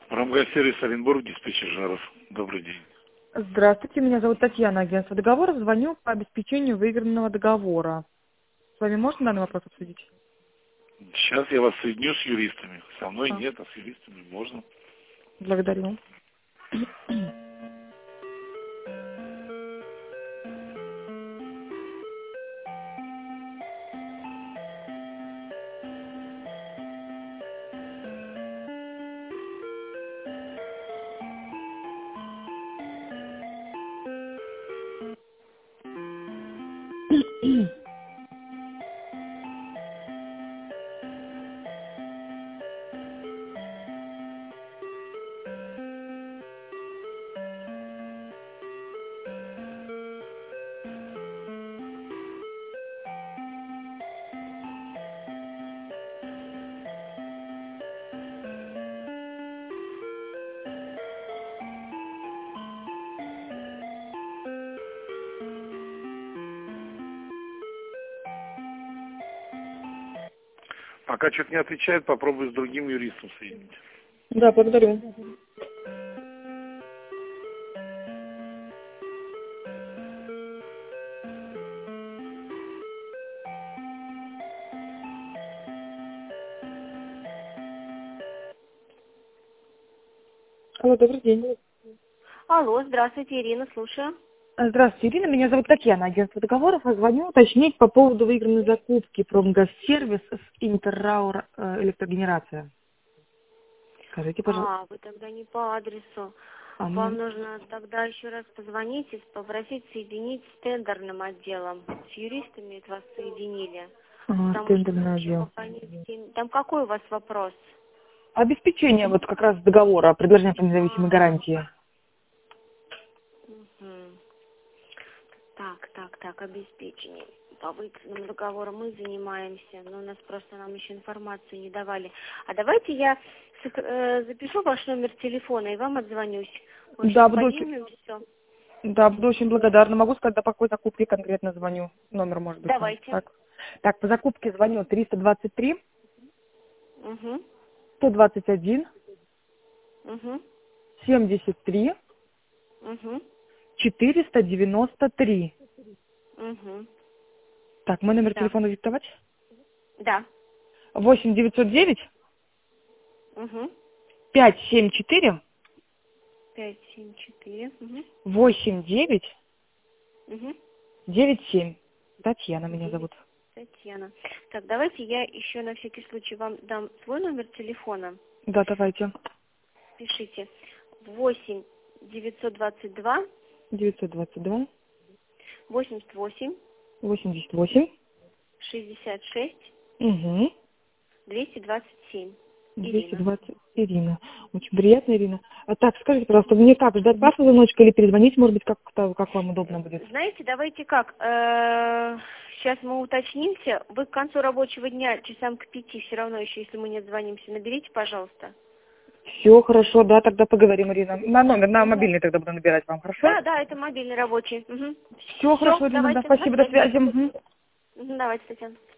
Промгазсервис Оренбург, диспетчер Жаров. Добрый день. Здравствуйте, меня зовут Татьяна, агентство договоров. Звоню по обеспечению выигранного договора. С вами можно данный вопрос обсудить? Сейчас я вас соединю с юристами. Со мной А. нет, а с юристами можно. Благодарю. Пока что-то не отвечает, попробую с другим юристом соединить. Да, благодарю. Алло, добрый день. Алло, здравствуйте, Ирина, слушаю. Здравствуйте, Ирина, меня зовут Татьяна, агентство договоров. Я звоню уточнить по поводу выигранной закупки Промгазсервис с Интерраур электрогенерация. Скажите, пожалуйста. Вы тогда не по адресу. А, ну, Вам нужно тогда еще раз позвонить и попросить соединить с тендерным отделом. С юристами это вас соединили. Потому тендерный что отдел. пока не всем- Там какой у вас вопрос? Обеспечение вот как раз договора, предложение по независимой гарантии. Мгм. Так, обеспечение. По выигранному договору мы занимаемся, но у нас просто нам еще информацию не давали. А давайте я запишу ваш номер телефона и вам отзвонюсь. Мы Да, сейчас буду поднимем все. Да, буду очень благодарна. Могу сказать, да, по какой закупке конкретно звоню. Номер, может быть, там. Давайте. Так, по закупке звоню 323 Угу. 121 Угу. 73 Угу. 493. Угу. Так, мой номер Да. телефона диктовать? Да. 8 909 Угу. 574 574. Угу. 89 Угу. 97. Татьяна меня зовут. Татьяна. Так, давайте я еще на всякий случай вам дам свой номер телефона. Да, давайте. Пишите 8 922 922 88 88 66 угу. 227. Ирина. 220. Ирина. Очень приятно, Ирина. А так, скажите, пожалуйста, мне как, ждать вашу звоночка или перезвонить, может быть, как вам удобно будет? Знаете, давайте как, сейчас мы уточнимся, вы к концу рабочего дня, часам к 5, все равно еще, если мы не отзвонимся, наберите, пожалуйста. Все хорошо, да, тогда поговорим, Ирина. На номер, на мобильный тогда буду набирать вам, хорошо? Да, это мобильный рабочий. Угу. Все хорошо, Ирина, да, Давайте, спасибо, до связи. Давайте, Татьяна.